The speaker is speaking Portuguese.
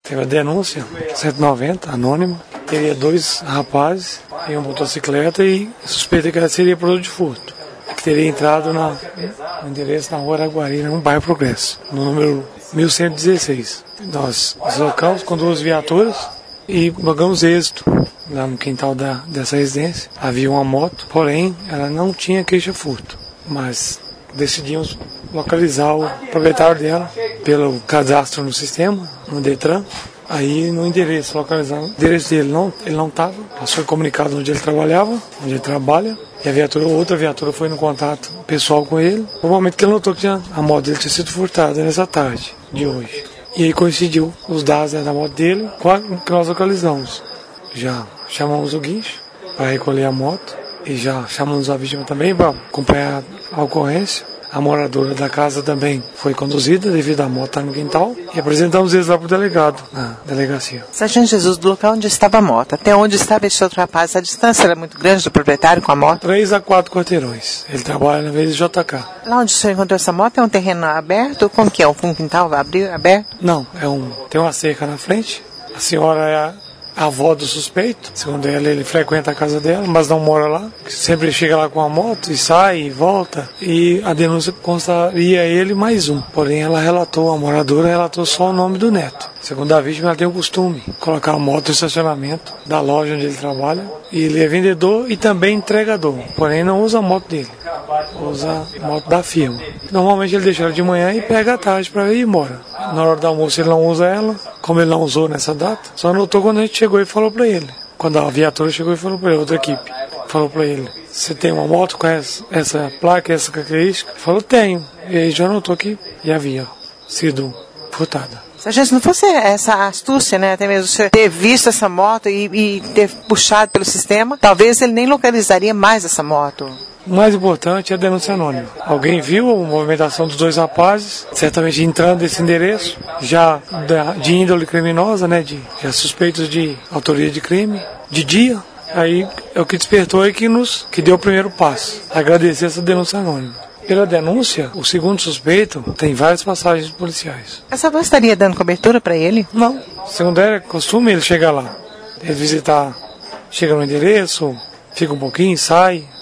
Teve a denúncia, 190, anônima. Teria 2 rapazes em uma motocicleta e suspeita que ela seria produto de furto. Que teria entrado no endereço na rua Araguari, no bairro Progresso, no número 1116. Nós deslocamos com 2 viaturas e logramos êxito lá no quintal dessa residência. Havia uma moto, porém ela não tinha queixa-furto, mas decidimos localizar o proprietário dela pelo cadastro no sistema, no Detran. Aí no endereço, localizar o endereço dele, ele não estava, mas foi comunicado onde ele trabalhava, onde ele trabalha, e outra viatura foi no contato pessoal com ele. No momento que ele notou que a moto dele tinha sido furtada nessa tarde de hoje. E aí coincidiu os dados da moto dele com a que nós localizamos. Já chamamos o guincho para recolher a moto e já chamamos a vítima também para acompanhar a ocorrência. A moradora da casa também foi conduzida devido à moto estar no quintal e apresentamos eles lá para o delegado, na delegacia. Sargento Jesus, do local onde estava a moto, até onde estava esse outro rapaz, a distância era muito grande do proprietário com a moto? 3 a 4 quarteirões. Ele trabalha na VSJK. Lá onde o senhor encontrou essa moto é um terreno aberto? Como que é? Um quintal aberto? Não, tem uma cerca na frente. A senhora é a avó do suspeito, segundo ela, ele frequenta a casa dela, mas não mora lá. Sempre chega lá com a moto e sai e volta. E a denúncia constaria ele mais um. Porém, a moradora relatou só o nome do neto. Segundo a vítima, ela tem o costume de colocar a moto no estacionamento da loja onde ele trabalha. E ele é vendedor e também entregador. Porém, não usa a moto dele. Usa a moto da firma. Normalmente ele deixa ela de manhã e pega à tarde para ir embora. Na hora do almoço ele não usa ela, como ele não usou nessa data. Só notou quando a gente chegou e falou para ele. Quando a viatura chegou e falou para ele, outra equipe, falou para ele: você tem uma moto com essa placa, essa característica? Ele falou: tenho. E aí já notou que já havia sido furtada. Sargento, se não fosse essa astúcia, né, até mesmo você ter visto essa moto e ter puxado pelo sistema, talvez ele nem localizaria mais essa moto. O mais importante é a denúncia anônima. Alguém viu a movimentação dos 2 rapazes, certamente entrando nesse endereço, já de índole criminosa, né, já suspeitos de autoria de crime, de dia. Aí é o que despertou e que deu o primeiro passo. Agradecer essa denúncia anônima. Pela denúncia, o segundo suspeito tem várias passagens policiais. Essa voz estaria dando cobertura para ele? Não. Segundo é costume ele chegar lá. Ele visitar, chega no endereço, fica um pouquinho, sai.